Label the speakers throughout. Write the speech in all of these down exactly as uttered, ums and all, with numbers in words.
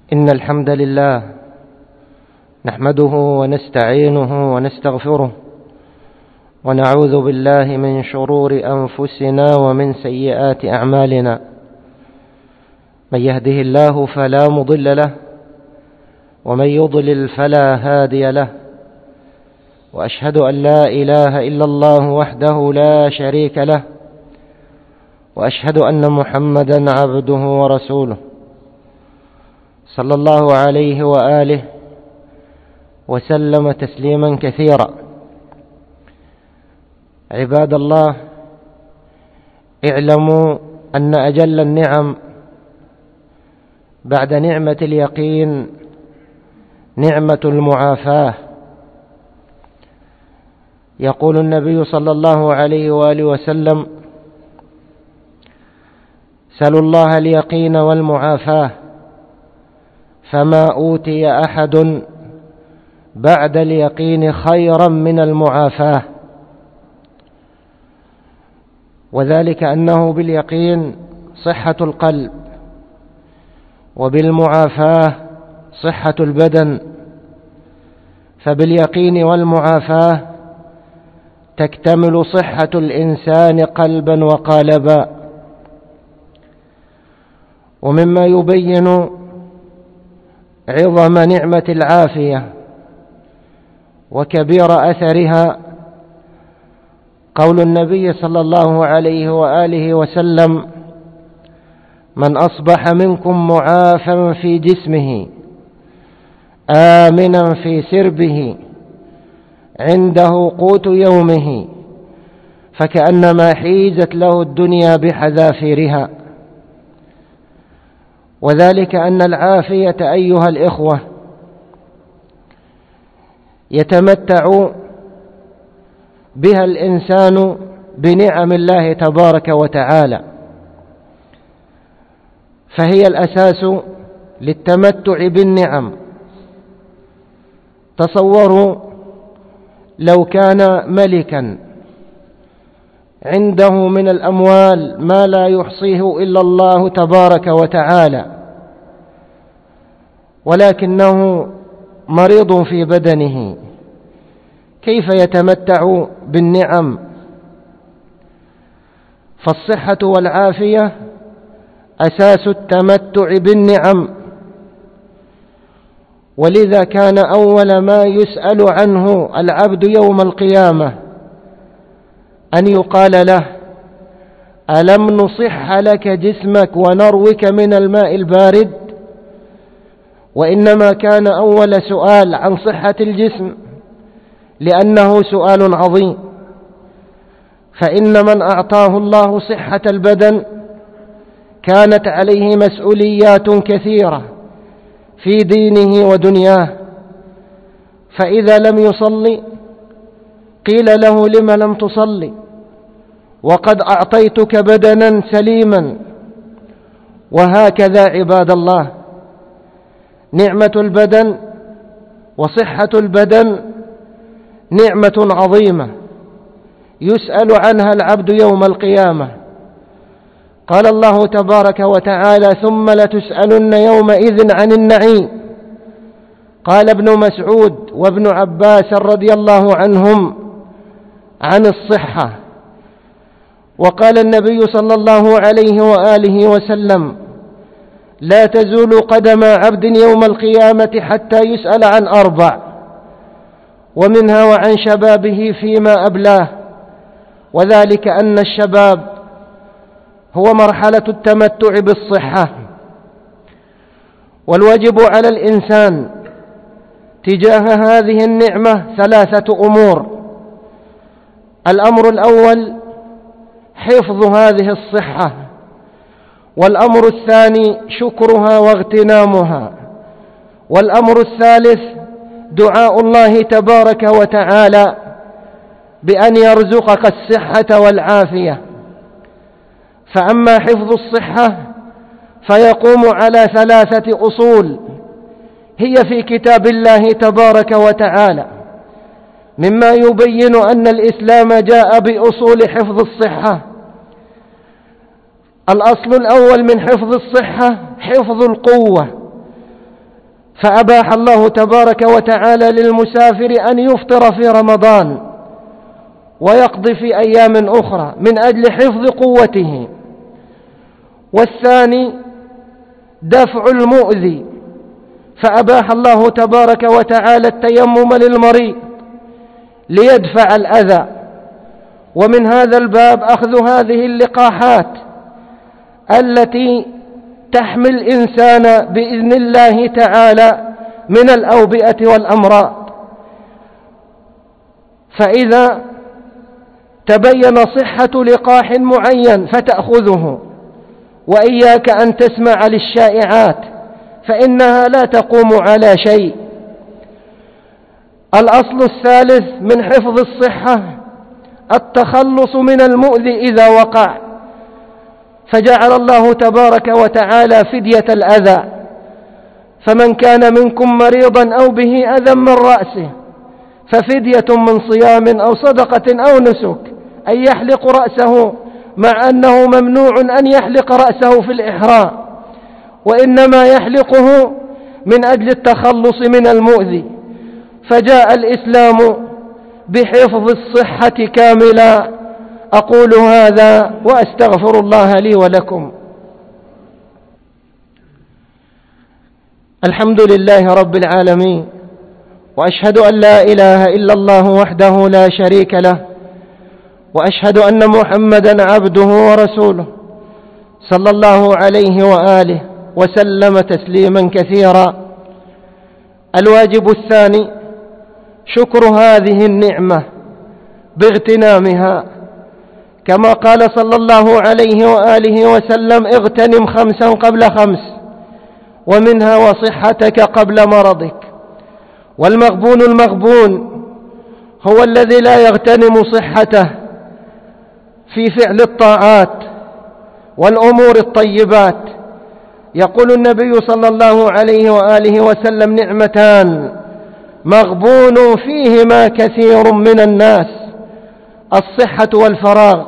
Speaker 1: إن الحمد لله نحمده ونستعينه ونستغفره ونعوذ بالله من شرور أنفسنا ومن سيئات أعمالنا. من يهده الله فلا مضل له ومن يضلل فلا هادي له، وأشهد أن لا إله إلا الله وحده لا شريك له، وأشهد أن محمدا عبده ورسوله صلى الله عليه وآله وسلم تسليما كثيرا. عباد الله، اعلموا أن أجل النعم بعد نعمة اليقين نعمة المعافاة. يقول النبي صلى الله عليه وآله وسلم: سلوا الله اليقين والمعافاة، فما أوتي أحد بعد اليقين خيرا من المعافاة. وذلك أنه باليقين صحة القلب، وبالمعافاة صحة البدن، فباليقين والمعافاة تكتمل صحة الإنسان قلبا وقالبا. ومما يبين عظم نعمة العافية وكبير أثرها قول النبي صلى الله عليه وآله وسلم: من أصبح منكم معافا في جسمه آمنا في سربه عنده قوت يومه فكأنما حيزت له الدنيا بحذافيرها. وذلك أن العافية أيها الإخوة يتمتع بها الإنسان بنعم الله تبارك وتعالى، فهي الأساس للتمتع بالنعم. تصوروا لو كان ملكا عنده من الأموال ما لا يحصيه إلا الله تبارك وتعالى، ولكنه مريض في بدنه، كيف يتمتع بالنعم؟ فالصحة والعافية أساس التمتع بالنعم. ولذا كان أول ما يسأل عنه العبد يوم القيامة أن يقال له: ألم نصح لك جسمك ونروك من الماء البارد؟ وإنما كان أول سؤال عن صحة الجسم، لأنه سؤال عظيم. فإن من أعطاه الله صحة البدن كانت عليه مسؤوليات كثيرة في دينه ودنياه، فإذا لم يصلي قيل له: لم لم تصلي وقد أعطيتك بدنا سليما؟ وهكذا عباد الله، نعمة البدن وصحة البدن نعمة عظيمة يسأل عنها العبد يوم القيامة. قال الله تبارك وتعالى: ثم لتسألن يومئذ عن النعيم. قال ابن مسعود وابن عباس رضي الله عنهم: عن الصحة. وقال النبي صلى الله عليه وآله وسلم: لا تزول قدم عبد يوم القيامة حتى يسأل عن أربع، ومنها وعن شبابه فيما أبلاه. وذلك أن الشباب هو مرحلة التمتع بالصحة. والواجب على الإنسان تجاه هذه النعمة ثلاثة أمور. الأمر الأول حفظ هذه الصحة، والأمر الثاني شكرها واغتنامها، والأمر الثالث دعاء الله تبارك وتعالى بأن يرزقك الصحة والعافية. فأما حفظ الصحة فيقوم على ثلاثة أصول هي في كتاب الله تبارك وتعالى، مما يبين أن الإسلام جاء بأصول حفظ الصحة. الأصل الأول من حفظ الصحة حفظ القوة، فأباح الله تبارك وتعالى للمسافر أن يفطر في رمضان ويقضي في أيام أخرى من أجل حفظ قوته. والثاني دفع المؤذي، فأباح الله تبارك وتعالى التيمم للمريض ليدفع الأذى. ومن هذا الباب أخذ هذه اللقاحات التي تحمي الإنسان بإذن الله تعالى من الأوبئة والأمراض. فإذا تبين صحة لقاح معين فتأخذه، وإياك أن تسمع للشائعات فإنها لا تقوم على شيء. الأصل الثالث من حفظ الصحة التخلص من المؤذي إذا وقع، فجعل الله تبارك وتعالى فدية الأذى، فمن كان منكم مريضا أو به أذى من رأسه ففدية من صيام أو صدقة أو نسك، أن يحلق رأسه، مع أنه ممنوع أن يحلق رأسه في الإحرام، وإنما يحلقه من أجل التخلص من المؤذي. فجاء الإسلام بحفظ الصحة كاملا. أقول هذا وأستغفر الله لي ولكم. الحمد لله رب العالمين، وأشهد أن لا إله إلا الله وحده لا شريك له، وأشهد أن محمدا عبده ورسوله صلى الله عليه وآله وسلم تسليما كثيرا. الواجب الثاني شكر هذه النعمة باغتنامها، كما قال صلى الله عليه وآله وسلم: اغتنم خمسا قبل خمس، ومنها وصحتك قبل مرضك. والمغبون المغبون هو الذي لا يغتنم صحته في فعل الطاعات والأمور الطيبات. يقول النبي صلى الله عليه وآله وسلم: نعمتان مغبون فيهما كثير من الناس، الصحة والفراغ.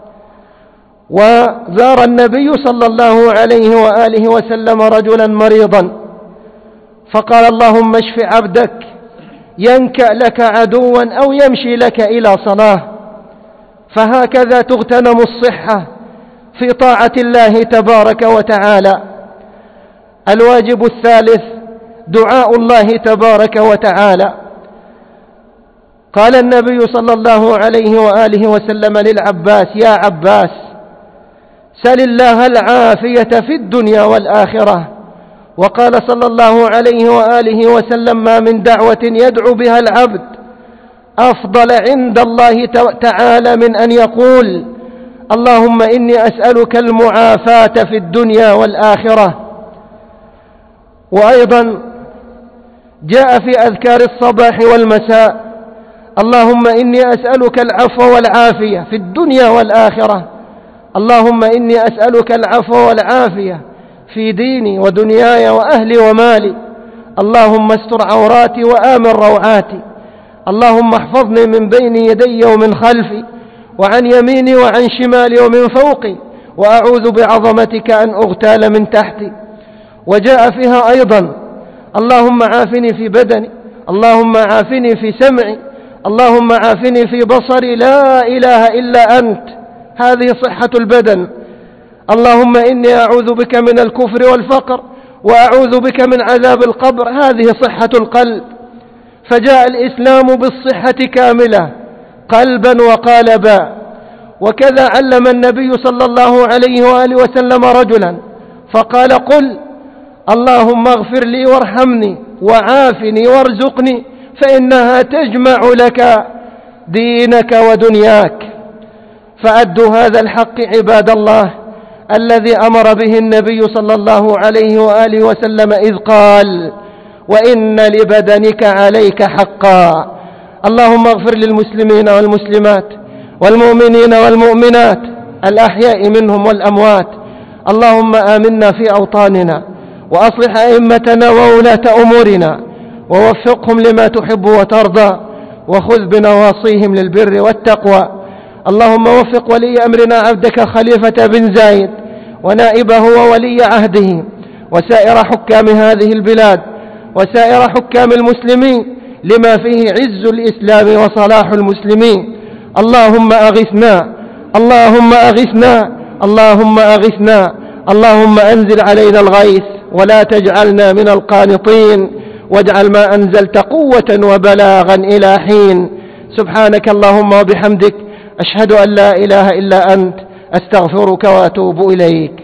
Speaker 1: وزار النبي صلى الله عليه وآله وسلم رجلا مريضا فقال: اللهم اشف عبدك ينكأ لك عدوا أو يمشي لك إلى صلاة. فهكذا تغتنم الصحة في طاعة الله تبارك وتعالى. الواجب الثالث دعاء الله تبارك وتعالى. قال النبي صلى الله عليه وآله وسلم للعباس: يا عباس، سل الله العافية في الدنيا والآخرة. وقال صلى الله عليه وآله وسلم: ما من دعوة يدعو بها العبد أفضل عند الله تعالى من أن يقول: اللهم إني أسألك المعافاة في الدنيا والآخرة. وأيضا جاء في أذكار الصباح والمساء: اللهم إني أسألك العفو والعافية في الدنيا والآخرة. اللهم إني أسألك العفو والعافية في ديني ودنياي وأهلي ومالي. اللهم استر عوراتي وآمن روعاتي. اللهم احفظني من بين يدي ومن خلفي وعن يميني وعن شمالي ومن فوقي، وأعوذ بعظمتك أن أغتال من تحتي. وجاء فيها أيضا: اللهم عافني في بدني، اللهم عافني في سمعي، اللهم عافني في بصري، لا إله إلا أنت. هذه صحة البدن. اللهم إني أعوذ بك من الكفر والفقر، وأعوذ بك من عذاب القبر. هذه صحة القلب. فجاء الإسلام بالصحة كاملة قلبا وقالبا. وكذا علم النبي صلى الله عليه وآله وسلم رجلا فقال: قل اللهم اغفر لي وارحمني وعافني وارزقني، فإنها تجمع لك دينك ودنياك. فأدوا هذا الحق عباد الله الذي أمر به النبي صلى الله عليه وآله وسلم إذ قال: وإن لبدنك عليك حقا. اللهم اغفر للمسلمين والمسلمات والمؤمنين والمؤمنات الأحياء منهم والأموات. اللهم آمنا في أوطاننا، وأصلح أئمتنا وولاة أمورنا، ووفقهم لما تحب وترضى، وخذ بنواصيهم للبر والتقوى. اللهم وفق ولي أمرنا عبدك خليفة بن زايد ونائبه وولي عهده وسائر حكام هذه البلاد، وسائر حكام المسلمين لما فيه عز الإسلام وصلاح المسلمين. اللهم أغثنا، اللهم أغثنا، اللهم أغثنا، اللهم أنزل علينا الغيث ولا تجعلنا من القانطين، واجعل ما أنزلت قوة وبلاغا إلى حين. سبحانك اللهم وبحمدك، أشهد أن لا إله إلا أنت، أستغفرك وأتوب إليك.